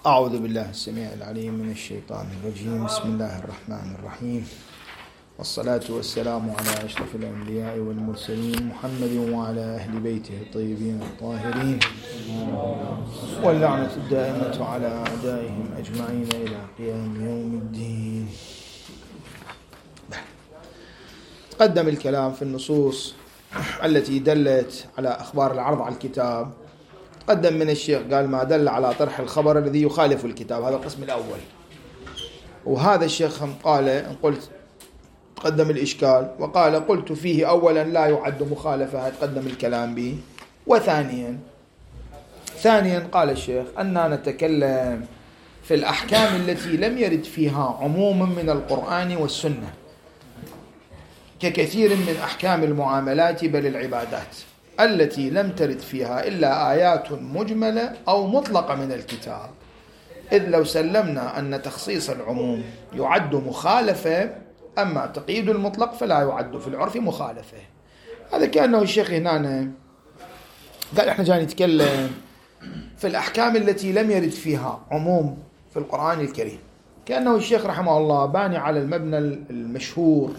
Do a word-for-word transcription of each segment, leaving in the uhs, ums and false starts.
أعوذ بالله السميع العليم من الشيطان الرجيم. بسم الله الرحمن الرحيم، والصلاة والسلام على أشرف الأنبياء والمرسلين محمد وعلى أهل بيته الطيبين الطاهرين، واللعنة الدائمة على أعدائهم أجمعين إلى قيام يوم الدين. تقدم الكلام في النصوص التي دلت على أخبار العرض على الكتاب. تقدم من الشيخ قال ما دل على طرح الخبر الذي يخالف الكتاب، هذا القسم الأول. وهذا الشيخ قال إن قلت تقدم الإشكال وقال قلت فيه أولا لا يعد مخالفة، تقدم الكلام به. وثانيا ثانيا قال الشيخ أننا نتكلم في الأحكام التي لم يرد فيها عموم من القرآن والسنة، ككثير من أحكام المعاملات بل العبادات التي لم ترد فيها إلا آيات مجملة أو مطلقة من الكتاب، إذ لو سلمنا أن تخصيص العموم يعد مخالفة، أما تقييد المطلق فلا يعد في العرف مخالفة. هذا كأنه الشيخ هنا قال إحنا جاي نتكلم في الأحكام التي لم يرد فيها عموم في القرآن الكريم. كأنه الشيخ رحمه الله باني على المبنى المشهور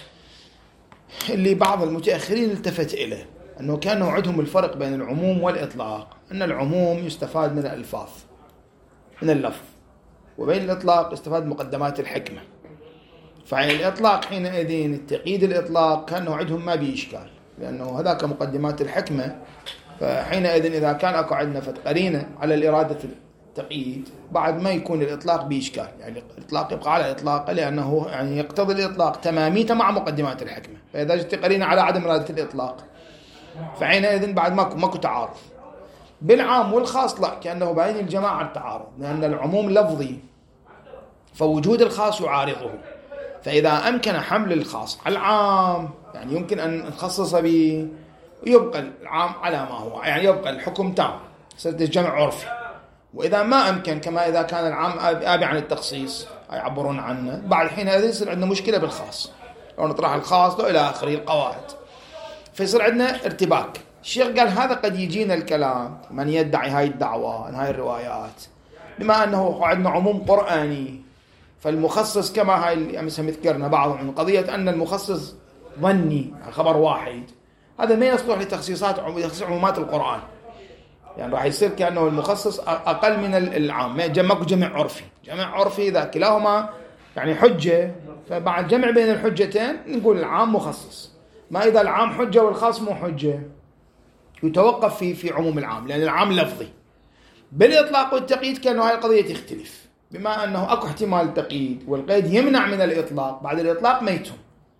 اللي بعض المتأخرين التفت إليه، أنه كانوا عندهم الفرق بين العموم والإطلاق، أن العموم يستفاد من الألفاظ من اللفظ، وبين الإطلاق يستفاد مقدمات الحكمة. فعين الإطلاق حينئذ التقييد الإطلاق كانوا عندهم ما بإشكال، لأنه هذاك مقدمات الحكمة. فحينئذ إذا كان أكو عندنا فتقرينة على الإرادة التقييد بعد ما يكون الإطلاق بإشكال، يعني الإطلاق يبقى على إطلاق لأنه يعني يقتضي الإطلاق تماميته مع مقدمات الحكمة. فإذا جت قرينة على عدم إرادة الإطلاق فحينئذ بعد ماكو ماكو تعارض. بالعام والخاص لا، كأنه باين الجماعة التعارض، لأن العموم لفظي فوجود الخاص يعارضه. فإذا أمكن حمل الخاص على العام يعني يمكن أن نخصص به ويبقى العام على ما هو، يعني يبقى الحكم تام، صرت الجمع عرفي. وإذا ما أمكن كما إذا كان العام آبي عن التخصيص يعبرون عنه، بعد حينئذ يصير عندنا مشكلة بالخاص، لو نطرح الخاص له إلى آخره القواعد، فيصير عندنا ارتباك. الشيخ قال هذا قد يجينا الكلام من يدعي هاي الدعوة هاي الروايات بما أنه عندنا عموم قرآني، فالمخصص كما هاي مثل ذكرنا بعضهم من قضية أن المخصص ظني خبر واحد، هذا ما يصلح لتخصيصات تخصيص عمومات القرآن، يعني راح يصير كأنه المخصص أقل من العام. ما جمعك جمع عرفي، جمع عرفي إذا كلاهما يعني حجة، فبعد جمع بين الحجتين نقول العام مخصص. ما إذا العام حجة والخاص مو حجة، يتوقف في في عموم العام، لأن العام لفظي. بالإطلاق والتقييد كأنه هاي القضية تختلف، بما أنه أكو احتمال تقييد والقيد يمنع من الإطلاق، بعد الإطلاق ما يتم.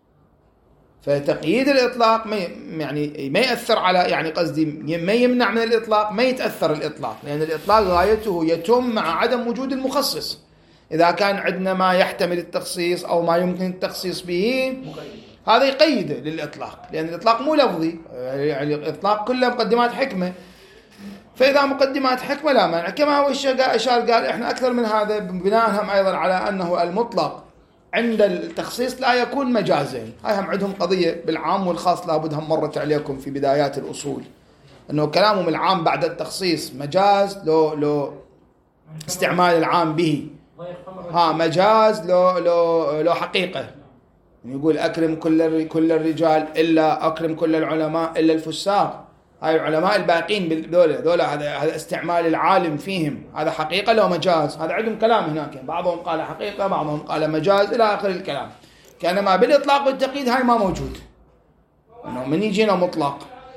فتقييد الإطلاق ما يعني ما يأثر على يعني قصدي ما يمنع من الإطلاق، ما يتأثر الإطلاق، لأن الإطلاق غايته يتم مع عدم وجود المخصص. إذا كان عندنا ما يحتمل التخصيص أو ما يمكن التخصيص به هذا يقيده للإطلاق، لأن الإطلاق مو لفظي، يعني الإطلاق كله مقدمات حكمة. فإذا مقدمات حكمة لا مانع، كما هو الشيخ قال إحنا أكثر من هذا بناءهم أيضا على أنه المطلق عند التخصيص لا يكون مجازين. هاي هم عندهم قضية بالعام والخاص لابد هم مرت عليكم في بدايات الأصول، أنه كلامهم العام بعد التخصيص مجاز لو لو استعمال العام به، ها مجاز لو لو لو حقيقة. يقول أكرم كل كل الرجال إلا أكرم كل العلماء إلا الفساق. هاي العلماء الباقين دولة دولة هذا هذا استعمال العالم فيهم، هذا حقيقة لو مجاز. هذا عندهم كلام هناك، بعضهم قال حقيقة بعضهم قال مجاز إلى آخر الكلام. كأنما بالإطلاق والتقييد هاي ما موجود، إنه من يجينا مطلق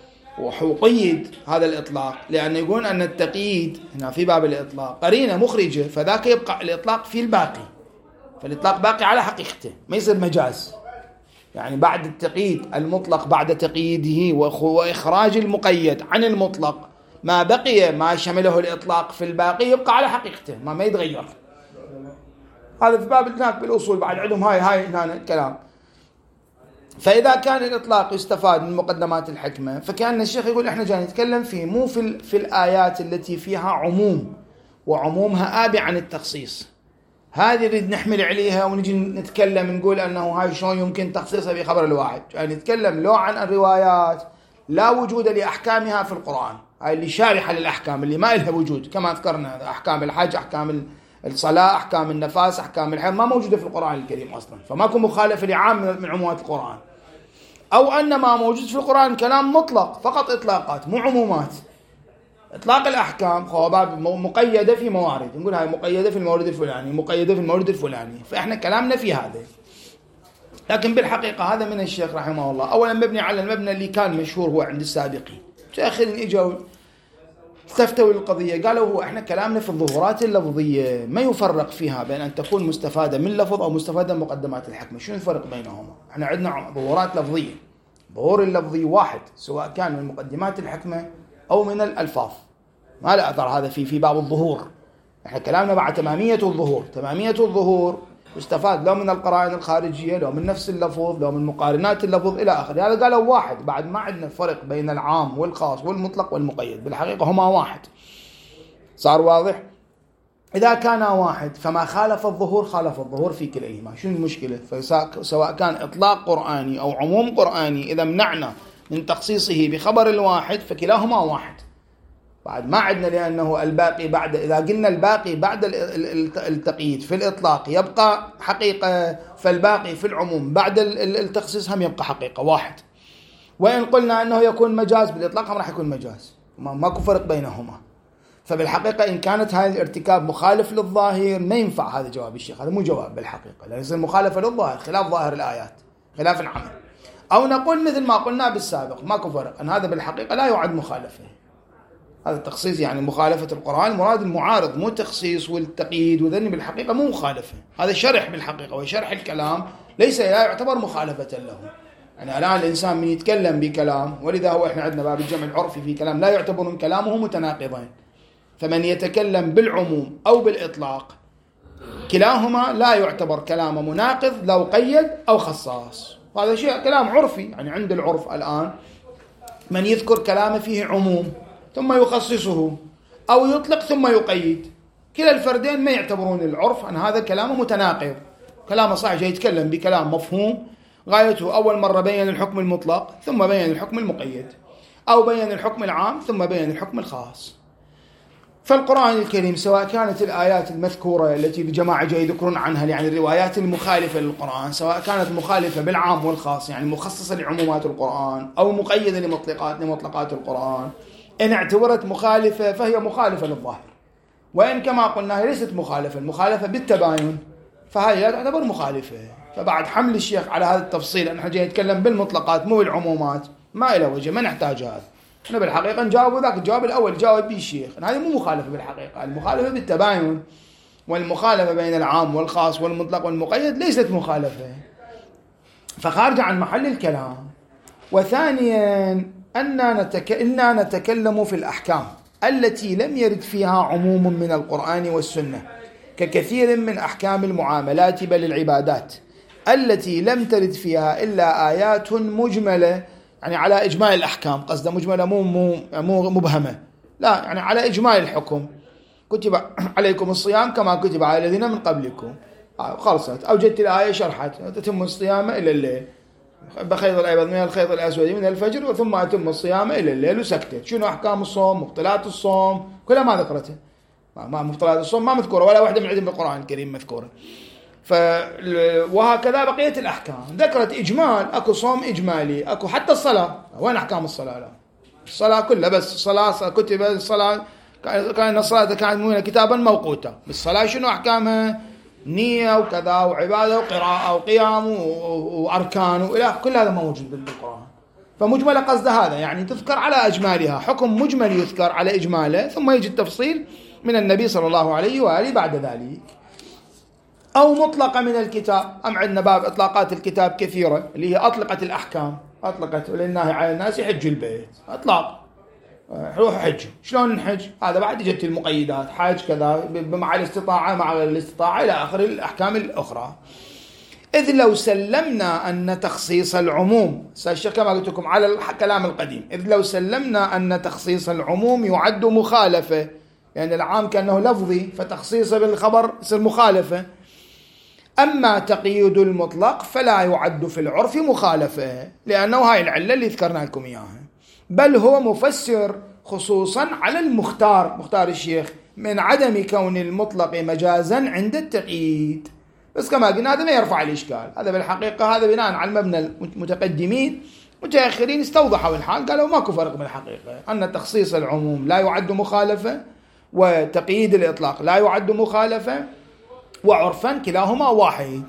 وحقيد هذا الإطلاق، لأن يقول أن التقييد هنا في باب الإطلاق قرينة مخرجة، فذاك يبقى الإطلاق في الباقي، فالإطلاق باقي على حقيقته ما يصير مجاز. يعني بعد التقييد المطلق بعد تقييده وإخراج المقيد عن المطلق ما بقي ما شمله الإطلاق في الباقي يبقى على حقيقته ما ما يتغير. هذا في باب هناك بالأصول بعد عندهم هاي هاي هنا الكلام. فإذا كان الإطلاق يستفاد من مقدمات الحكمة، فكان الشيخ يقول إحنا جاي نتكلم فيه مو في في الآيات التي فيها عموم وعمومها آبي عن التخصيص، هذه اللي نحمل عليها ونجي نتكلم نقول أنه هاي شلون يمكن تخصيصها في خبر الواحد. يعني نتكلم لو عن الروايات لا وجود لأحكامها في القرآن، هاي اللي شارحة للأحكام اللي ما إلها وجود، كما ذكرنا أحكام الحج، أحكام الصلاة، أحكام النفاس، أحكام الحيض، ما موجودة في القرآن الكريم أصلا، فماكو مخالفة لعام من عمومات القرآن. أو أن ما موجود في القرآن كلام مطلق فقط، إطلاقات مو عمومات. إطلاق الأحكام خواباب مقيدة في موارد، نقول هاي مقيدة في المورد الفلاني، مقيدة في المورد الفلاني، فإحنا كلامنا في هذا. لكن بالحقيقة هذا من الشيخ رحمه الله أولا مبني على المبنى اللي كان مشهور هو عند السابقين. متأخرين إجوا استفتوا القضية، قالوا هو إحنا كلامنا في الظهورات اللفظية ما يفرق فيها بين أن تكون مستفادة من لفظ أو مستفادة من مقدمات الحكمة. شنو الفرق بينهما؟ إحنا عندنا ظهورات لفظية، ظهور اللفظي واحد سواء كان من مقدمات الحكمة أو من الألفاظ، ما لا أثر هذا في في باب الظهور. إحنا كلامنا بعد تمامية الظهور. تمامية الظهور يستفاد لو من القرائن الخارجية، لو من نفس اللفظ، لو من مقارنات اللفظ إلى آخره. هذا قالوا واحد، بعد ما عندنا فرق بين العام والخاص والمطلق والمقيد، بالحقيقة هما واحد. صار واضح؟ إذا كان واحد فما خالف الظهور خالف الظهور في كليهما. شنو المشكلة؟ فسواء كان إطلاق قرآني أو عموم قرآني، إذا منعنا من تخصيصه بخبر الواحد فكلاهما واحد. بعد ما عندنا، لأنه الباقي بعد، إذا قلنا الباقي بعد التقييد في الإطلاق يبقى حقيقة، فالباقي في العموم بعد التخصيص هم يبقى حقيقة واحد. وإن قلنا أنه يكون مجاز بالإطلاق هم راح يكون مجاز، ماكو فرق بينهما. فبالحقيقة إن كانت هذا الارتكاب مخالف للظاهر ما ينفع هذا جواب الشيخ، هذا مو جواب بالحقيقة، لأن يصير مخالفة للظاهر خلاف ظاهر الآيات، خلاف العمل. أو نقول مثل ما قلنا بالسابق ماكو فرق، أن هذا بالحقيقة لا يعد مخالفة. هذا التخصيص يعني مخالفة القرآن، مراد المعارض مو تخصيص والتقييد، وذني بالحقيقة مو مخالفة، هذا شرح بالحقيقة، وشرح الكلام ليس لا يعتبر مخالفة له. يعني الآن الإنسان من يتكلم بكلام، ولذا هو إحنا عندنا باب الجمع العرفي في كلام لا يعتبرون كلامه متناقضين، فمن يتكلم بالعموم أو بالإطلاق كلاهما لا يعتبر كلامه مناقض لو قيد أو خصاص. وهذا شيء كلام عرفي، يعني عند العرف الآن من يذكر كلامه فيه عموم ثم يخصصه، أو يطلق ثم يقيد، كلا الفردين ما يعتبرون العرف أن هذا كلامه متناقض. كلامه صحيح، جاي يتكلم بكلام مفهوم، غايته أول مرة بين الحكم المطلق ثم بين الحكم المقيد، أو بين الحكم العام ثم بين الحكم الخاص. فالقرآن الكريم سواء كانت الآيات المذكورة التي الجماعة جاي يذكرون عنها، يعني الروايات المخالفة للقرآن، سواء كانت مخالفة بالعام والخاص، يعني مخصصة لعمومات القرآن أو مقيدة لمطلقات لمطلقات القرآن، إن اعتبرت مخالفة فهي مخالفة للظاهر. وإن كما قلنا هي ليست مخالفة، المخالفة بالتباين، فهي لا تعتبر مخالفة. فبعد حمل الشيخ على هذا التفصيل أن جاي يتكلم بالمطلقات مو بالعمومات، ما إلى وجه، ما نحتاج هذا. أنا بالحقيقة نجاوب ذاك الجواب الأول جاوب به الشيخ، هذه مو مخالفة بالحقيقة، المخالفة بالتباين، والمخالفة بين العام والخاص والمطلق والمقيد ليست مخالفة، فخارج عن محل الكلام. وثانيا أننا نتك... إننا نتكلم في الأحكام التي لم يرد فيها عموم من القرآن والسنة، ككثير من أحكام المعاملات بل العبادات التي لم ترد فيها إلا آيات مجملة، يعني على إجمال الأحكام، قصد مجملة مو مو مو مبهمة، لا يعني على إجمال الحكم. كتب عليكم الصيام كما كتب على الذين من قبلكم، خلصت. أوجدت الآية شرحت تتم الصيام إلى الليل بخيط الأبيض من الخيط الأسود من الفجر ثم أتم الصيام إلى الليل، وسكتت. شنو أحكام الصوم، مبطلات الصوم، كلها ما ذكرتها، ما مبطلات الصوم ما مذكورة، ولا واحدة من عندهم بالقرآن الكريم مذكورة. ف وهكذا بقية الأحكام ذكرت إجمال، أكو صوم إجمالي، أكو حتى الصلاة. وين أحكام الصلاة؟ لا، الصلاة كلها بس الصلاة كتب الصلاة كان الصلاة كانت مؤمنة كتابا موقوتا. بالصلاة شنو أحكامها؟ نية وكذا وعبادة وقراءة وقيام وأركان وإله، كل هذا ما موجود بالقرآن. فمجملة قصد هذا يعني تذكر على أجمالها، حكم مجمل يذكر على إجماله، ثم يجي التفصيل من النبي صلى الله عليه وآله بعد ذلك. أو مطلقة من الكتاب، أم عندنا باب إطلاقات الكتاب كثيرة اللي هي أطلقت الأحكام، أطلقت ولله على الناس يحج البيت، أطلاق روح حج. شلون نحج؟ هذا بعد جت المقيدات، حاج كذا مع الاستطاعة مع غير الاستطاعة إلى آخر الأحكام الأخرى. إذ لو سلمنا أن تخصيص العموم، كما قلت لكم على الكلام القديم، إذ لو سلمنا أن تخصيص العموم يعد مخالفة، لأن يعني العام كأنه لفظي فتخصيصه بالخبر يصير مخالفة. أما تقييد المطلق فلا يعد في العرف مخالفة، لأنه هاي العلة اللي ذكرنا لكم إياها، بل هو مفسر خصوصا على المختار، مختار الشيخ، من عدم كون المطلق مجازا عند التقييد. بس كما قلنا هذا ما يرفع الإشكال، هذا بالحقيقة هذا بناء على المبنى المتقدمين. متأخرين استوضحوا الحال، قالوا ماكو فرق بالحقيقة، أن تخصيص العموم لا يعد مخالفة، وتقييد الإطلاق لا يعد مخالفة، وعرفا كلاهما واحد.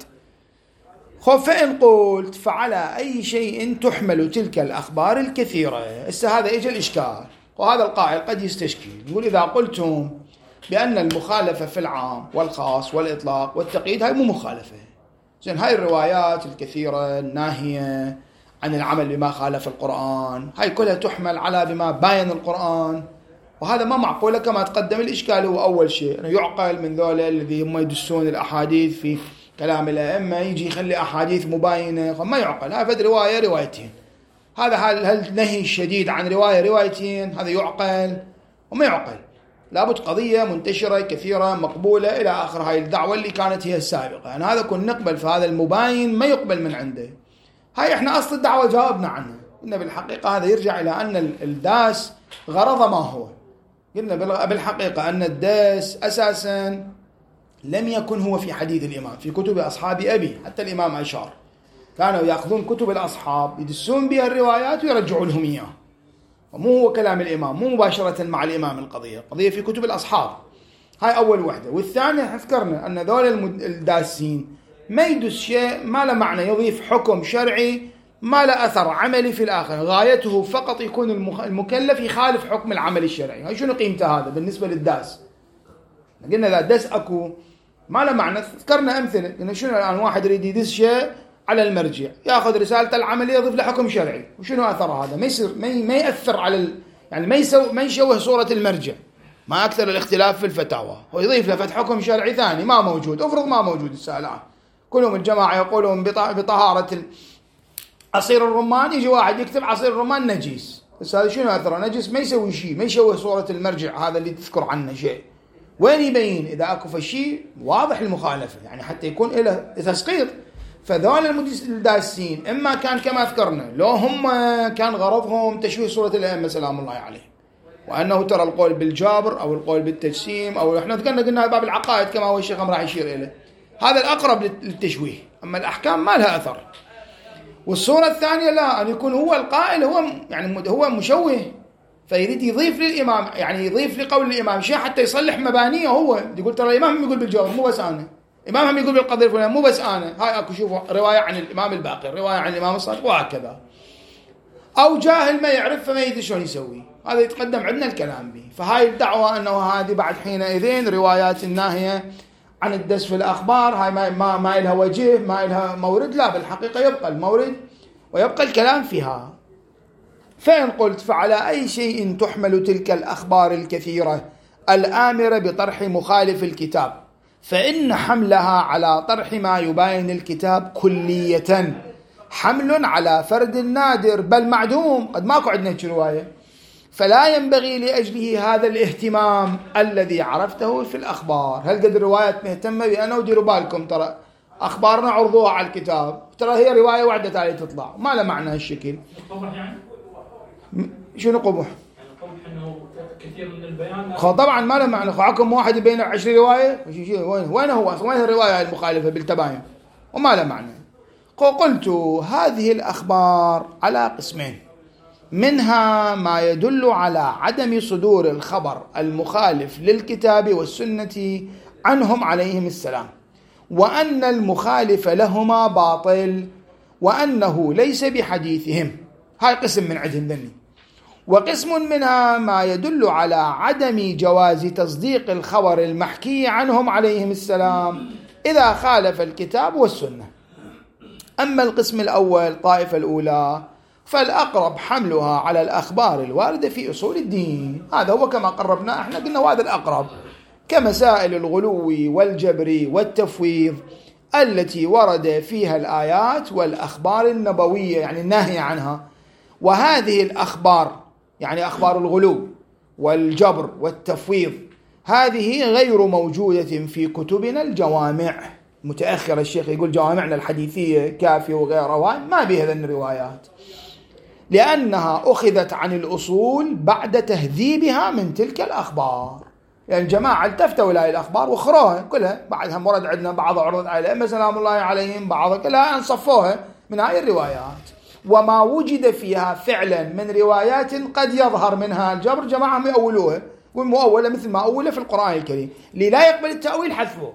فإن قلت فعلى أي شيء تحمل تلك الأخبار الكثيرة، هسه هذا إجا الإشكال، وهذا القائل قد يستشكل يقول إذا قلتم بأن المخالفة في العام والخاص والإطلاق والتقييد هاي مو مخالفة، زين هاي الروايات الكثيرة الناهية عن العمل بما خالف القرآن هاي كلها تحمل على بما باين القرآن، وهذا ما معقولة. كما تقدم الإشكال هو أول شيء أنه يعقل من ذولا الذي هم يدسون الأحاديث في كلام الأئمة يجي يخلي أحاديث مباينة، ما يعقل. هذا رواية روايتين، هذا هل هل نهي شديد عن رواية روايتين، هذا يعقل وما يعقل. لابد قضية منتشرة كثيرة مقبولة إلى آخر هاي الدعوة اللي كانت هي السابقة. يعني هذا كن نقبل في هذا المباين ما يقبل من عنده. هاي إحنا أصل الدعوة جاوبنا عنها، قلنا بالحقيقة هذا يرجع إلى أن الداس غرض ما هو. قلنا بالحقيقة أن الداس أساسا لم يكن هو في حديث الإمام، في كتب أصحاب أبي، حتى الإمام أشار كانوا يأخذون كتب الأصحاب يدسون بها الروايات ويرجعون لهم إياه، ومو هو كلام الإمام، مو مباشرة مع الإمام. القضية قضية في كتب الأصحاب. هاي أول وحدة. والثانية ذكرنا أن ذول الداسين ما يدس شيء ما له معنى، يضيف حكم شرعي ما له أثر عملي في الآخر، غايته فقط يكون المكلف يخالف حكم العمل الشرعي. هاي شنو قيمته هذا بالنسبة للداس؟ قلنا إذا دس أكو ما له معنى. ذكرنا أمثلة، قلنا شنو الآن واحد يريد يدس شيء على المرجع يأخذ رسالة العملية يضيف له حكم شرعي، وشنو أثر هذا؟ ما يصير ما ما يأثر على ال... يعني ما يسوي ما يشوه صورة المرجع، ما أكثر الاختلاف في الفتاوى، ويضيف له فتح حكم شرعي ثاني ما موجود. أفرض ما موجود السالعة، كلهم الجماعة يقولون بطهارة عصير الرمان، يجي واحد يكتب عصير الرمان نجيس، بس هذا شنو أثره؟ نجس، ما يسوي شيء، ما يشوه صورة المرجع هذا اللي تذكر عنه شيء. وين يبين إذا أكو فشي واضح المخالفة، يعني حتى يكون له تسقيط. فذول الداسين إما كان كما ذكرنا لو هم كان غرضهم تشويه صورة الأئمة سلام الله عليه، وأنه ترى القول بالجابر أو القول بالتجسيم، أو إحنا ذكرنا قلنا باب العقائد كما هو الشيخ راح يشير إليه، هذا الأقرب للتشويه. أما الأحكام ما لها أثر. والصورة الثانية لا، أن يكون هو القائل هو يعني هو مشوه، فيريد يضيف للإمام، يعني يضيف لقول الإمام شيء حتى يصلح مبانيه. هو يقول ترى الإمام يقول بالجواب مو بس أنا، الإمام هم يقول بالقضية الفلانية مو بس أنا. هاي أكو شوفوا رواية عن الإمام الباقر، رواية عن الإمام الصادق، وهكذا. أو جاهل ما يعرف فما يدري شلون يسوي، هذا يتقدم عندنا الكلام به. فهاي الدعوة أنه هذه بعد حينئذ روايات الناهية عن الدس في الأخبار هاي ما ما ما إلها وجه، ما إلها مورد. لا، بالحقيقة يبقى المورد ويبقى الكلام فيها. فإن قلت فعلى أي شيء تحمل تلك الأخبار الكثيرة الآمرة بطرح مخالف الكتاب، فإن حملها على طرح ما يباين الكتاب كلية حمل على فرد نادر بل معدوم، قد ماكو عندنا رواية، فلا ينبغي لأجله هذا الاهتمام الذي عرفته في الأخبار. هل قد الروايات مهتمة بأنه ديروا بالكم ترى أخبارنا عرضوها على الكتاب، ترى هي رواية وعدة تالي تطلع، ما له معنى هالشكل. قبح يعني؟ شنو قبح؟ يعني قبح إنه كثير من البيان طبعا ما له معنى. حكم واحد بين عشر رواية وين وين هو أصلا؟ وين الرواية المخالفة بالتباين؟ وما له معنى. قلت هذه الأخبار على قسمين، منها ما يدل على عدم صدور الخبر المخالف للكتاب والسنة عنهم عليهم السلام، وأن المخالف لهما باطل، وأنه ليس بحديثهم. هاي قسم من عندهم ذني. وقسم منها ما يدل على عدم جواز تصديق الخبر المحكي عنهم عليهم السلام إذا خالف الكتاب والسنة. أما القسم الأول طائفة الأولى فالأقرب حملها على الأخبار الواردة في أصول الدين، هذا هو كما قربنا احنا قلنا هذا الأقرب، كمسائل الغلو والجبر والتفويض التي ورد فيها الآيات والأخبار النبوية يعني الناهية عنها. وهذه الأخبار يعني أخبار الغلو والجبر والتفويض هذه غير موجودة في كتبنا الجوامع. متأخر الشيخ يقول جوامعنا الحديثية كافي وغيرها ما بها ذن الروايات، لأنها أخذت عن الأصول بعد تهذيبها من تلك الأخبار. يعني الجماعة التفتوا إلى الأخبار وخروها كلها، بعدها مرد عندنا بعض عرض على الأئمة سلام الله عليهم، بعض كلها انصفوها من هاي الروايات، وما وجد فيها فعلا من روايات قد يظهر منها الجبر جماعة يؤولوها والمؤولة مثل ما أولى في القرآن الكريم. اللي لا يقبل التأويل حذفه.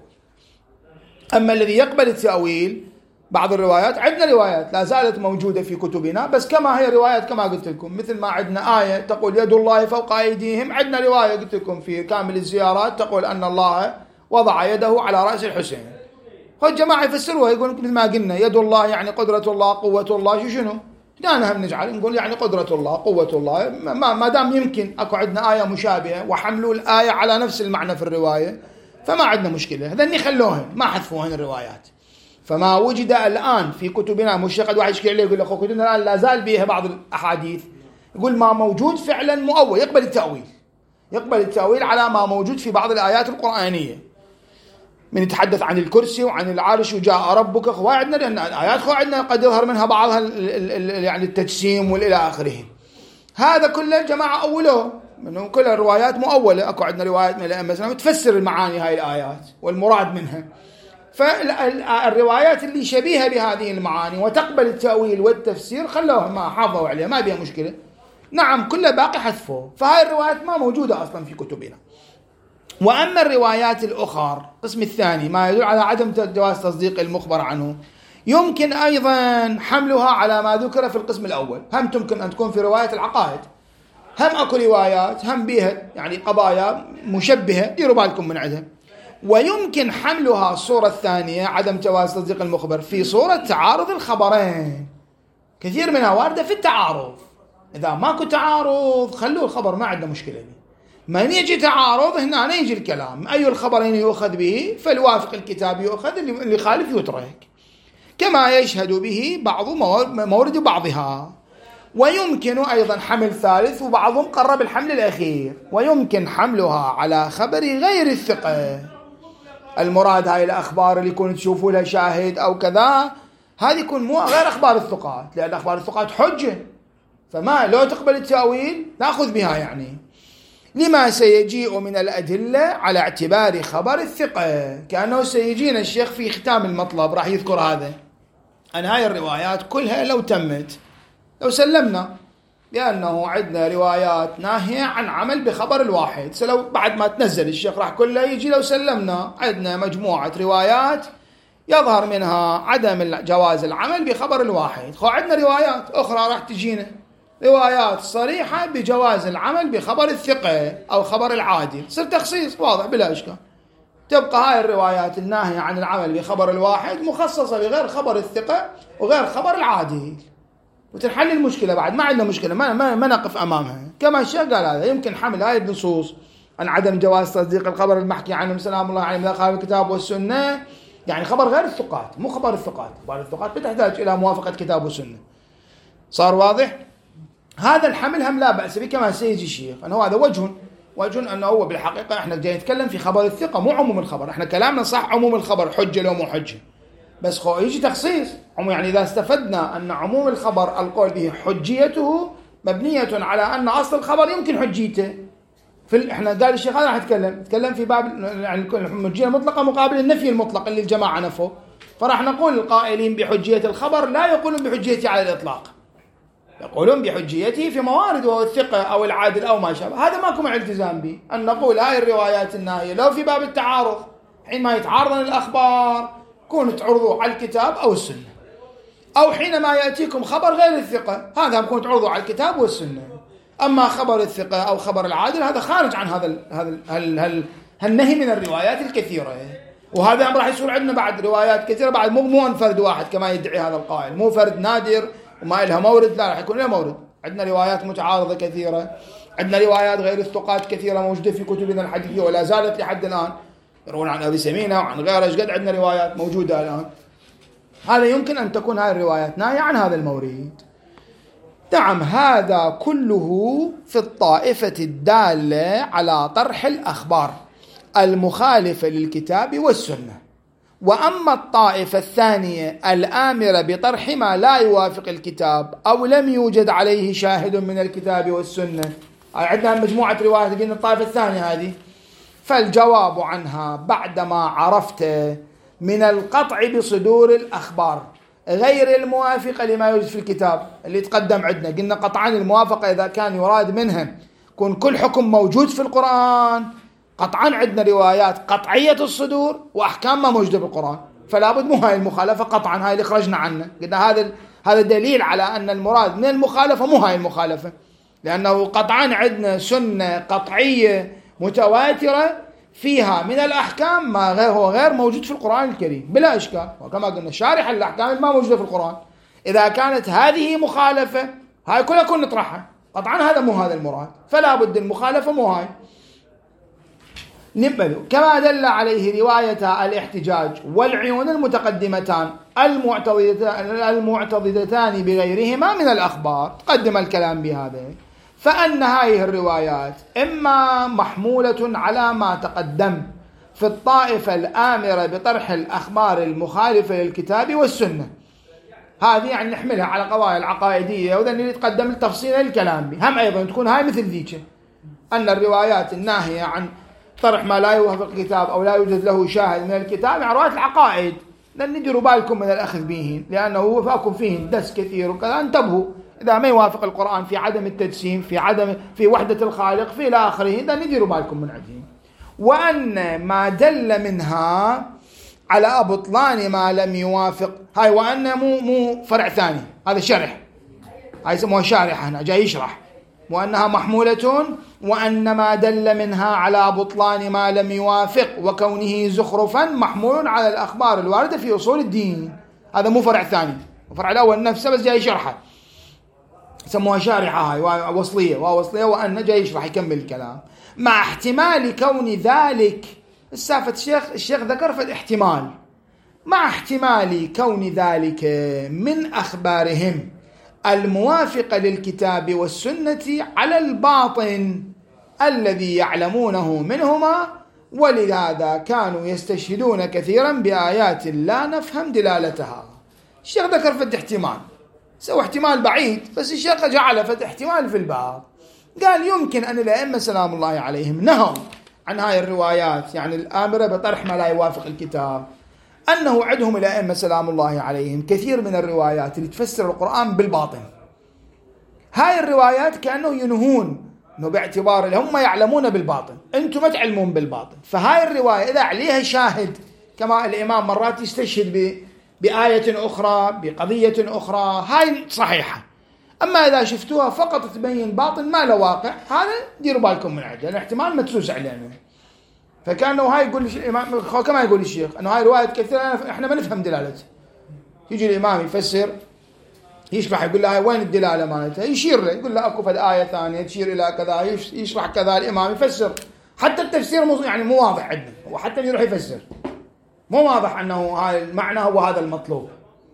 أما الذي يقبل التأويل بعض الروايات، عندنا روايات لا زالت موجودة في كتبنا بس كما هي روايات كما قلت لكم، مثل ما عندنا آية تقول يد الله فوق أيديهم، عندنا رواية قلت لكم في كامل الزيارات تقول أن الله وضع يده على رأس الحسين. فالجماعة يفسروها يقولون مثل ما قلنا يد الله يعني قدرة الله قوة الله، شو شنو دانا هم نجعل نقول يعني قدرة الله قوة الله، ما, ما دام يمكن أكو عندنا آية مشابهة وحملوا الآية على نفس المعنى في الرواية فما عندنا مشكلة، هذني خلوهن ما حذفوهن الروايات. فما وجد الآن في كتبنا مش قد واحد يشكي عليه يقول لك كتبنا الآن لا زال بها بعض الأحاديث، يقول ما موجود فعلا مؤول، يقبل التأويل، يقبل التأويل على ما موجود في بعض الآيات القرآنية، من يتحدث عن الكرسي وعن العرش وجاء ربك، خواعدنا لأن الآيات خواعدنا قد يظهر منها بعضها يعني التجسيم والإلى آخره. هذا كله الجماعة أولوه، منهم كل الروايات مؤولة، أكو عندنا روايات من الأئمة مثلا تفسر المعاني هاي الآيات والمراد منها. فالروايات اللي شبيهة بهذه المعاني وتقبل التأويل والتفسير خلوها ما حافظوا عليها ما بيها مشكلة. نعم كله باقي حذفه، فهاي الروايات ما موجودة أصلا في كتبنا. وأما الروايات الأخرى القسم الثاني ما يدل على عدم جواز تصديق المخبر عنه، يمكن أيضا حملها على ما ذكر في القسم الأول. هم تمكن أن تكون في رواية العقائد، هم أكو روايات هم بها يعني قضايا مشبهة ديروا بالكم من عندها. ويمكن حملها الصورة الثانية عدم جواز تصديق المخبر في صورة تعارض الخبرين، كثير منها واردة في التعارض. إذا ماكو تعارض خلوا الخبر ما عندنا مشكلة بي. ما يجي تعارض هنا يجي الكلام أي الخبرين يؤخذ به، فالوافق الكتاب يؤخذ، اللي خالف يترك، كما يشهد به بعض مورد بعضها. ويمكن أيضا حمل ثالث وبعضهم قرب الحمل الأخير، ويمكن حملها على خبر غير الثقة. المراد هاي الأخبار اللي يكون تشوفوا لها شاهد أو كذا، هذه يكون مو غير أخبار الثقات، لأن أخبار الثقات حجة، فما لو تقبل التأويل نأخذ بها يعني لما سيجيء من الأدلة على اعتبار خبر الثقة. كأنه سيجينا الشيخ في ختام المطلب راح يذكر هذا، أن هاي الروايات كلها لو تمت، لو سلمنا لأنه عندنا روايات ناهية عن عمل بخبر الواحد، سلو بعد ما تنزل الشيخ راح كله يجي لو سلمنا عندنا مجموعة روايات يظهر منها عدم جواز العمل بخبر الواحد، خو عندنا روايات أخرى راح تجينا روايات صريحة بجواز العمل بخبر الثقة أو خبر العادل، صار تخصيص واضح بلا إشكال. تبقى هاي الروايات الناهية عن العمل بخبر الواحد مخصصة بغير خبر الثقة وغير خبر العادل، وتنحل المشكلة بعد ما عندنا مشكلة ما, ما, ما نقف أمامها. كما الشيخ قال هذا يمكن حمل هاي النصوص عن عدم جواز تصديق الخبر المحكي عنهم سلام الله عليهم من خلال الكتاب والسنة، يعني خبر غير الثقات مو خبر الثقات، خبر الثقات بتحتاج إلى موافقة كتاب والسنة. صار واضح؟ هذا الحمل هم لا بأس به كما سيجي الشيخ، أنه هذا وجه وجه أنه هو بالحقيقة إحنا جاي نتكلم في خبر الثقة مو عموم الخبر، إحنا كلامنا صح عموم الخبر حجة لو مو حجة، بس خو يجي تخصيص يعني إذا استفدنا أن عموم الخبر القول به حجيته مبنية على أن أصل الخبر يمكن حجيته في إحنا قال الشيخ هذا راح يتكلم يتكلم في باب يعني الحجية المطلقة مقابل النفي المطلق اللي الجماعة نفوا، فراح نقول القائلين بحجية الخبر لا يقولون بحجيته على الإطلاق، يقولون بحجيته في موارد وهو الثقة أو العادل أو ما شابه. هذا ماكو مع التزام به أن نقول هاي الروايات الناهية لو في باب التعارض حينما يتعارضن الأخبار كونوا تعرضوا على الكتاب أو السنة، أو حينما يأتيكم خبر غير الثقة هذا هم كونوا تعرضوا على الكتاب والسنة. أما خبر الثقة أو خبر العادل هذا خارج عن هذا هذا هذا النهي من الروايات الكثيرة، وهذا راح يصير عندنا بعد روايات كثيرة بعد مو مو فرد واحد كما يدعي هذا القائل، مو فرد نادر وما إلها مورد، لا راح يكون لها مورد. عندنا روايات متعارضة كثيرة، عندنا روايات غير الثقات كثيرة موجودة في كتبنا الحديثية ولا زالت لحد الآن، يروون عن أبي سمينة وعن غيره قد عندنا روايات موجودة الآن. هذا يمكن أن تكون هذه الروايات ناهية عن هذا المورد. نعم هذا كله في الطائفة الدالة على طرح الأخبار المخالفة للكتاب والسنة، وأما الطائفة الثانية الآمرة بطرح ما لا يوافق الكتاب أو لم يوجد عليه شاهد من الكتاب والسنة، عندنا مجموعة روايات قلنا الطائفة الثانية هذه، فالجواب عنها بعدما عرفت من القطع بصدور الأخبار غير الموافقة لما يوجد في الكتاب اللي تقدم عندنا، قلنا قطعا الموافقة إذا كان يراد منها يكون كل حكم موجود في القرآن، قطعا عندنا روايات قطعية الصدور وأحكام ما موجودة بالقرآن، فلا بد مو هاي المخالفة قطعا، هاي اللي خرجنا عنه، قلنا هذا هذا دليل على أن المراد من المخالفة مو هاي المخالفة، لأنه قطعا عندنا سنة قطعية متواترة فيها من الأحكام ما غير هو غير موجود في القرآن الكريم بلا إشكال، وكما قلنا شارح الأحكام ما موجودة في القرآن، إذا كانت هذه مخالفة هاي كلها كنا نطرحها، قطعا هذا مو هذا المراد، فلا بد المخالفة مو هاي. نبدأ كما دل عليه رواية الاحتجاج والعيون المتقدمتان المعتضدتان بغيرهما من الأخبار، تقدم الكلام بهذا، فأن هذه الروايات إما محمولة على ما تقدم في الطائفة الآمرة بطرح الأخبار المخالفة للكتاب والسنة، هذه يعني نحملها على قضايا العقائدية وذا اللي يتقدم التفصيل الكلام به، هم أيضا تكون هاي مثل ذيك أن الروايات الناهية عن طرح ما لا يوافق الكتاب أو لا يوجد له شاهد من الكتاب عن روايات العقائد، لأن نديروا بالكم من الأخذ بهن لأنه وفاكم فيهن دس كثير وكذا، انتبهوا إذا ما يوافق القرآن في عدم التجسيم في عدم في وحدة الخالق في إلى آخره، إذا نديروا بالكم من عندهم. وأن ما دل منها على بطلان ما لم يوافق، هاي وأن مو مو فرع ثاني، هذا شرح، هاي يسموها شارحة هنا جاي يشرح، وأنها محمولة وأن ما دل منها على بطلان ما لم يوافق وكونه زخرفا محمول على الأخبار الواردة في أصول الدين، هذا مو فرع ثاني، الفرع الأول نفسه بس جاي يشرحه، يسموها شارحة هاي وصلية ووصلية، وأن جاي يشرح يكمل الكلام مع احتمال كون ذلك، السافة الشيخ الشيخ ذكر في الاحتمال، مع احتمال كون ذلك من أخبارهم الموافقة للكتاب والسنة على الباطن الذي يعلمونه منهما، ولهذا كانوا يستشهدون كثيرا بآيات لا نفهم دلالتها. الشيخ ذكر في الاحتمال، سوى احتمال بعيد بس الشيخ جعل في الاحتمال في الباب، قال يمكن أن الأئمة سلام الله عليهم نهوا عن هاي الروايات يعني الآمرة بطرح ما لا يوافق الكتاب، أنه عندهم الأئمة سلام الله عليهم كثير من الروايات اللي تفسر القرآن بالباطن، هاي الروايات كأنه ينهون أنه باعتبار اللي هم يعلمون بالباطن أنتم ما تعلمون بالباطن، فهاي الرواية إذا عليها شاهد كما الإمام مرات يستشهد ب بآية أخرى بقضية أخرى هاي صحيحة، أما إذا شفتوها فقط تبين باطن ما له واقع هذا ديروا بالكم من عدة، الاحتمال مدسوس علينا. فكانوا هاي يقول الإمام كما يقول الشيخ أنه هاي رواية كثيرة إحنا ما نفهم دلالتها، يجي الإمام يفسر يشرح يقول له وين الدلالة مالتها، يشير له يقول له أكو فد آية ثانية تشير إلى كذا، يشرح كذا الإمام يفسر، حتى التفسير مو يعني مو واضح عندنا، وحتى يروح يفسر مو واضح أنه هاي المعنى هو هذا المطلوب،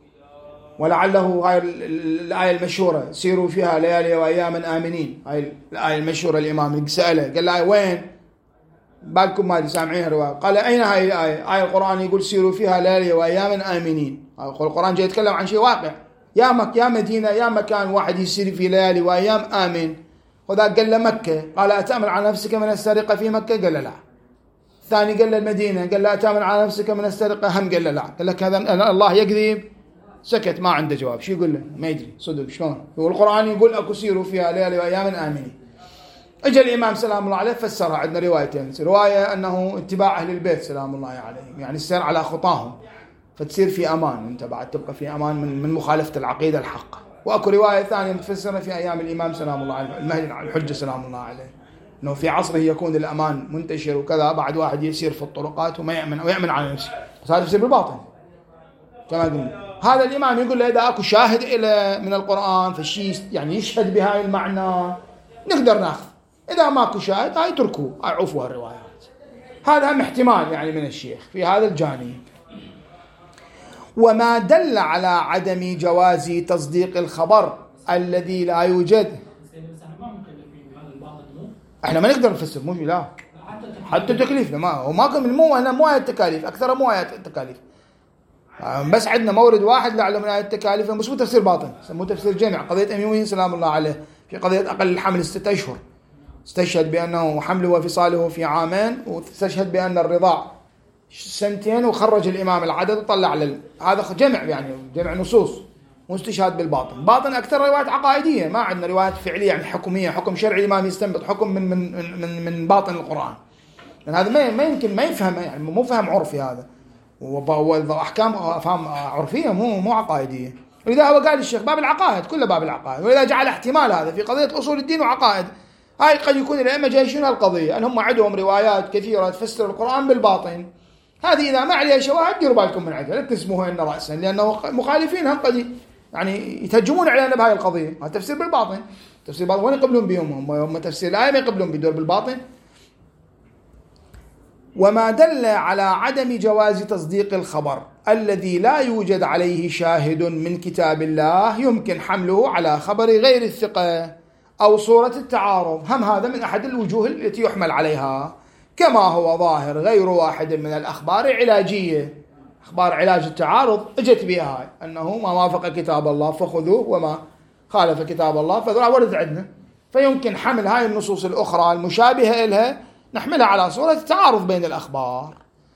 ولعله هاي الآية المشهورة سيروا فيها ليالي وأياما آمنين، هاي الآية المشهورة الإمام سأله قال له وين بالكم ما سامعينها رواية، قال أين هاي الآية؟ آية القرآن يقول سيروا فيها ليالي وأياما آمنين، القرآن جاي يتكلم عن شيء واقع، يا مك يا مدينة يا مكان واحد يسير في ليالي وأيام آمن، وذا قال له مكة، قال أتأمن على نفسك من السرقة في مكة؟ قال له لا. الثاني قال له المدينة، قال له أتأمن على نفسك من السرقة؟ هم قال له لا. قال لك هذا الله يكذب، سكت ما عنده جواب، شو يقول له ما يدري صدق شلون، والقرآن يقول أكو سيروا فيها ليالي وأيام آمنين. اجى الإمام سلام الله عليه فسرها، عندنا روايتين، رواية أنه اتباع أهل البيت سلام الله عليهم يعني السير على خطاهم فتصير في أمان، أنت بعد تبقى في أمان من من مخالفة العقيدة الحق، وأكو رواية ثانية متفسرة في أيام الإمام سلام الله عليه المهدي الحجة سلام الله عليه، أنه في عصره يكون الأمان منتشر وكذا، بعد واحد يسير في الطرقات وما يأمن ويأمن على نفسه، بس هذا يصير بالباطن كما قلنا. هذا الإمام يقول له إذا أكو شاهد إلى من القرآن فشي يعني يشهد بهاي المعنى نقدر ناخذ، إذا ماكو شاهد هاي تركوا هاي عفوا الروايات. هذا هم احتمال يعني من الشيخ في هذا الجانب. وما دل على عدم جواز تصديق الخبر الذي لا يوجد، احنا ما نقدر نفسر مو لا حتى التكليف ما هو ما كان مو انا مو آيات التكاليف، اكثر مو آيات التكاليف، بس عندنا مورد واحد لعله من آية التكاليف، بس مو تفسير باطن، مو تفسير جمع. قضية أميمين سلام الله عليه في قضية أقل الحمل ستة أشهر، استشهد بأنه حمله وفصاله في عامين، واستشهد بأن الرضاع سنتين، وخرج الإمام العدد وطلع لل... هذا جمع، يعني جمع نصوص، واستشهاد بالباطن. باطن أكثر روايات عقائدية، ما عندنا روايات فعلية يعني حكمية، حكم شرعي الإمام يستنبط حكم من من من من باطن القرآن، لأن هذا ما ما يمكن ما يفهم، يعني مو فهم عرفي هذا، وأحكام أفهام عرفية مو مو عقائدية. ولذا هو قال الشيخ باب العقائد كله باب العقائد، ولذا جعل احتمال هذا في قضية أصول الدين وعقائد. هاي قد يكون الأئمة جايشون القضية أن هم عندهم روايات كثيرة تفسر القرآن بالباطن، هذه إذا ما عليها شواهد ديروا بالكم من عندها، لا تسموها إن رأسا، لأنه مخالفين هم قد يعني يتهجمون علينا بهاي القضية. هذا تفسير بالباطن، تفسير بالباطن وين يقبلون بهم هم؟ هم تفسير الآية ما يقبلون بدور بالباطن. وما دل على عدم جواز تصديق الخبر الذي لا يوجد عليه شاهد من كتاب الله يمكن حمله على خبر غير الثقة أو صورة التعارض، هم هذا من أحد الوجوه التي يحمل عليها، كما هو ظاهر غير واحد من الأخبار العلاجية. أخبار علاج التعارض اجت بها هاي، أنه ما وافق كتاب الله فخذوه وما خالف كتاب الله فذرع ورد عندنا، فيمكن حمل هاي النصوص الأخرى المشابهة لها نحملها على صورة التعارض بين الأخبار.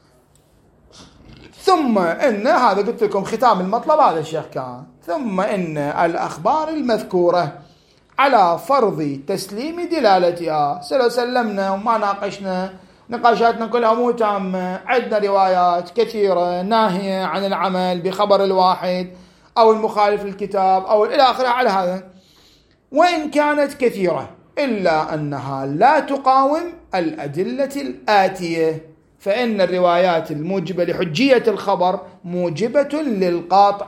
ثم إن هذا قلت لكم ختام المطلب هذا الشيخ كان، ثم إن الأخبار المذكورة على فرض تسليم دلالتها، سلو سلمنا وما ناقشنا، نقاشاتنا كلها مو تامة، عندنا روايات كثيرة ناهية عن العمل بخبر الواحد أو المخالف للكتاب أو إلى آخره على هذا، وإن كانت كثيرة إلا أنها لا تقاوم الأدلة الآتية، فإن الروايات الموجبة لحجية الخبر موجبة للقاطع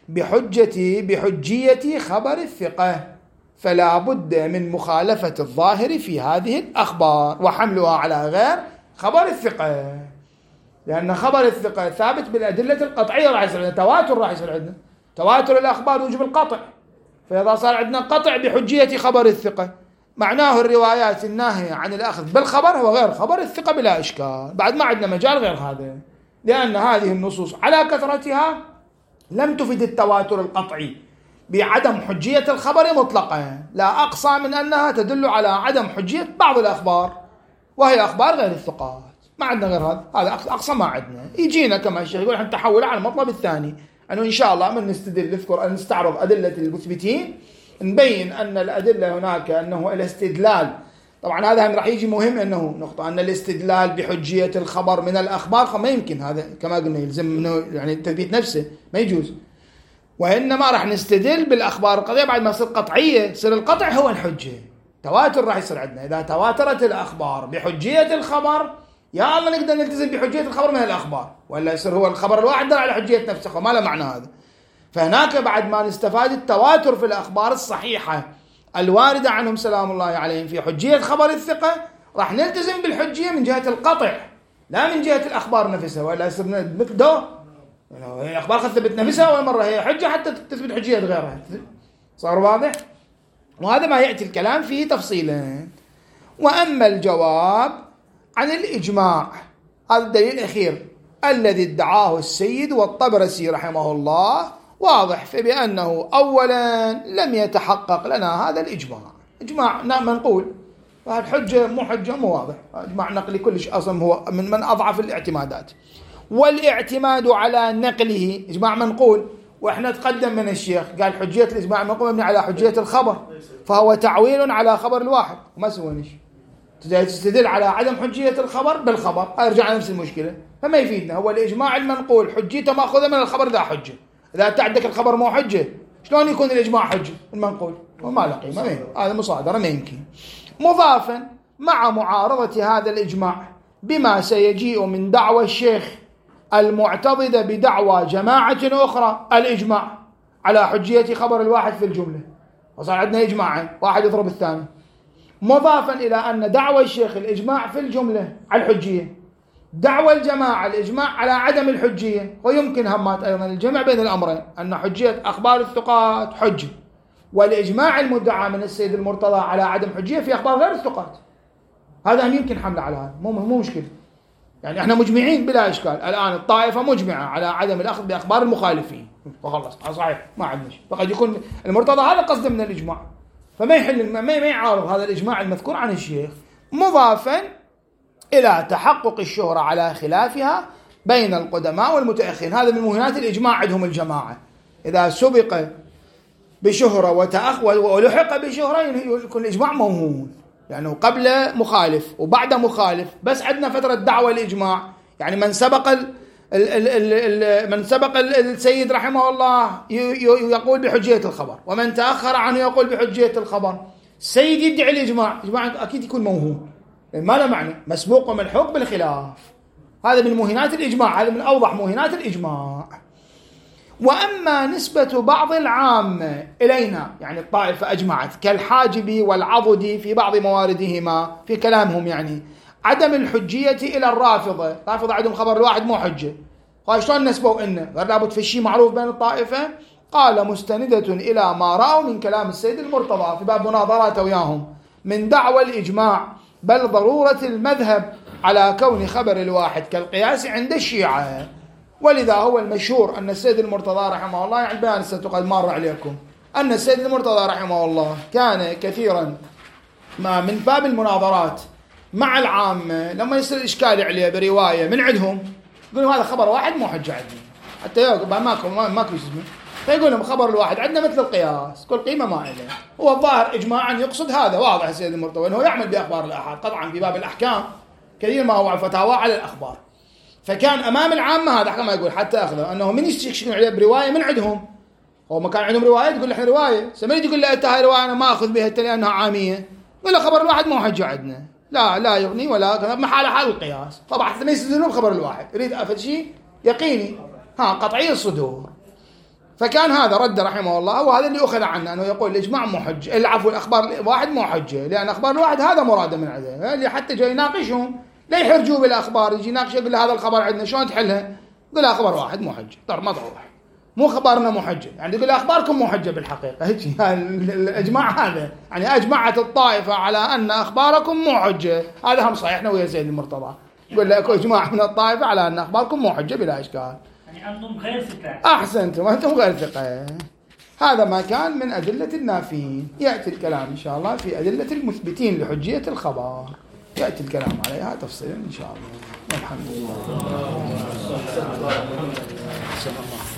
بحجة بحجية خبر الثقة، فلا بد من مخالفة الظاهر في هذه الأخبار وحملها على غير خبر الثقة، لأن خبر الثقة ثابت بالأدلة القطعية، راح يصير عندنا تواتر، راح يصير عندنا تواتر الأخبار يوجب القطع، فإذا صار عندنا قطع بحجية خبر الثقة معناه الروايات الناهية عن الأخذ بالخبر هو غير خبر الثقة بلا إشكال، بعد ما عندنا مجال غير هذا، لأن هذه النصوص على كثرتها لم تفيد التواتر القطعي بعدم حجية الخبر مطلقا، لا أقصى من أنها تدل على عدم حجية بعض الأخبار وهي أخبار غير الثقات، ما عندنا غير هذا، هذا أقصى ما عندنا. يجينا كما الشيخ يقول احنا نتحول على المطلب الثاني، أنه إن شاء الله من نستدل نذكر أن نستعرض أدلة المثبتين، نبين أن الأدلة هناك أنه الاستدلال، طبعا هذا راح يجي مهم أنه نقطة أن الاستدلال بحجية الخبر من الأخبار ما يمكن، هذا كما قلنا يلزم منه يعني تثبيت نفسه ما يجوز، وإنما راح نستدل بالأخبار القضية بعد ما تصير قطعية، يصير القطع هو الحجة، تواتر راح يصير عندنا، إذا تواترت الأخبار بحجية الخبر يا الله نقدر نلتزم بحجية الخبر من الأخبار، ولا يصير هو الخبر الواحد دل على حجية نفسه، ما له معنى هذا. فهناك بعد ما نستفاد التواتر في الأخبار الصحيحة الواردة عنهم سلام الله عليهم في حجية خبر الثقة، راح نلتزم بالحجية من جهة القطع لا من جهة الأخبار نفسها، ولا يصير مثل دو هي أخبار قد ثبت نفسها أول مرة هي حجة حتى تثبت حجية غيرها، صار واضح؟ وهذا ما يأتي الكلام فيه تفصيلا. وأما الجواب عن الإجماع، هذا الدليل الأخير الذي ادعاه السيد والطبرسي رحمه الله واضح، فبأنه أولا لم يتحقق لنا هذا الإجماع، إجماع منقول، فالحجة مو حجة مو واضح، إجماع نقلي كلش أصلا هو من من أضعف الاعتمادات، والاعتماد على نقله إجماع منقول، وإحنا تقدم من الشيخ قال حجية الإجماع المنقول مبني على حجية الخبر، فهو تعويل على خبر الواحد وما سوينش، تجي تستدل على عدم حجية الخبر بالخبر، أرجع نفس المشكلة، فما يفيدنا. هو الإجماع المنقول حجيته مأخوذة من الخبر ذا حجة، إذا تعدك الخبر مو حجة شلون يكون الإجماع حجة المنقول؟ وما له قيمة، هذا مصادرة ما يمكن. مضافا مع معارضة هذا الإجماع بما سيجيء من دعوى الشيخ المعتضدة بدعوى جماعة أخرى الإجماع على حجية خبر الواحد في الجملة، وصار عندنا إجماعين واحد يضرب الثاني، مضافا إلى أن دعوى الشيخ الإجماع في الجملة على الحجية، دعوى الجماعة الإجماع على عدم الحجية، ويمكن همات أيضا الجمع بين الأمرين، أن حجية أخبار الثقات حجة، والإجماع المدعى من السيد المرتضى على عدم حجية في أخبار غير الثقات، هذا هم يمكن حمله على هذا، مو مو مشكلة، يعني احنا مجمعين بلا اشكال، الان الطائفه مجمعه على عدم الاخذ باخبار المخالفين وخلص صحيح ما عندنا شيء. فقد يكون المرتضى هذا قصده من الاجماع، فما يحل ما ما يعارض هذا الاجماع المذكور عن الشيخ، مضافا الى تحقق الشهره على خلافها بين القدماء والمتاخرين. هذا من مهمات الاجماع عندهم الجماعه، اذا سبق بشهره وتأخ ولحق بشهره يكون الاجماع موهوم، لأنه يعني قبل مخالف وبعد مخالف، بس عندنا فترة دعوة الإجماع. يعني من سبق ال ال ال ال من سبق السيد رحمه الله يقول بحجية الخبر، ومن تأخر عنه يقول بحجية الخبر. السيد يدعي الإجماع، الإجماع أكيد يكون موهوم، ما له معنى، مسبوق وملحوق بالخلاف. هذا من مهنات الإجماع، هذا من أوضح مهنات الإجماع. وأما نسبة بعض العامة إلينا، يعني الطائفة أجمعت كالحاجب والعضدي في بعض مواردهما في كلامهم، يعني عدم الحجية إلى الرافضة. الرافضة عندهم خبر الواحد مو حجة، قال شلون نسبوا إنه؟ قال لابد في شيء معروف بين الطائفة. قال مستندة إلى ما رأوا من كلام السيد المرتضى في باب مناظراته وياهم من دعوى الإجماع، بل ضرورة المذهب على كون خبر الواحد كالقياس عند الشيعة. ولذا هو المشهور أن السيد المرتضى رحمه الله، يعني البيان قد مر عليكم، أن السيد المرتضى رحمه الله كان كثيرا ما من باب المناظرات مع العامة لما يصير إشكال عليه برواية من عندهم يقولوا هذا خبر واحد مو حجة عندنا، حتى يقول ماكو ماكو اسمه، فيقول لهم خبر الواحد عندنا مثل القياس، كل قيمة ما إله. هو الظاهر إجماعا يقصد هذا، واضح السيد المرتضى أنه يعمل بأخبار الآحاد طبعا في باب الأحكام كثير ما هو فتاوى على الأخبار. فكان أمام العامة هذا كما يقول حتى أخذه أنه من يشتكي عليه برواية من عندهم، هو ما كان عندهم رواية تقول له رواية، سمريد يقول له أنت هاي رواية أنا ما أخذ بها لأنها عامية، يقول له خبر الواحد مو حجة عندنا، لا لا يغني ولا محال حال القياس. طبعا حتى ما يستدلون بخبر الواحد، يريد أفد شيء يقيني ها قطعي الصدور. فكان هذا رد رحمه الله، وهذا اللي أخذ عنه أنه يقول الإجماع مو حجة، العفو الأخبار الواحد مو حجة، لأن أخبار الواحد هذا مراد من عنده، اللي حتى جاي يناقشهم لا يحرجوا بالأخبار، يجي يناقش يقول هذا الخبر عندنا شلون تحلها؟ يقول خبر واحد مو حجة، طر ما تروح مو خبرنا مو حجة، يعني يقول أخباركم مو حجة بالحقيقة. هيك الإجماع هذا، يعني أجمعت الطائفة على أن أخباركم مو حجة، هذا هم صحيح ويا سيد المرتضى، يقول لك إجماع من الطائفة على أن أخباركم مو حجة بلا إشكال. يعني أنتم غير ثقة. أحسنتم، أنتم غير ثقة. هذا ما كان من أدلة النافين. يأتي الكلام إن شاء الله في أدلة المثبتين لحجية الخبر، يأتي الكلام عليها تفصيلا إن شاء الله. الحمد لله.